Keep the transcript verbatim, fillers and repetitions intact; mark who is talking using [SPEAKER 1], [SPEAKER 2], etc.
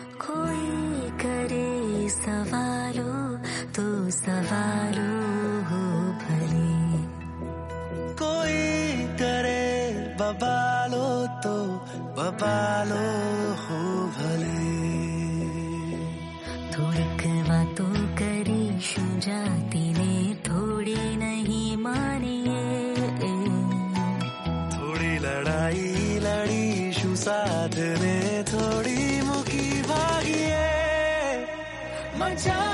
[SPEAKER 1] कोई करे सवालों तो सवालों हो भले,
[SPEAKER 2] कोई करे बबालो तो बबालो हो भले।
[SPEAKER 1] थोड़ीक बातों करी शू जाती ने थोड़ी नहीं मानी,
[SPEAKER 2] थोड़ी लड़ाई लड़ी शू साथ ने थोड़ी मुकी भागिए। मचा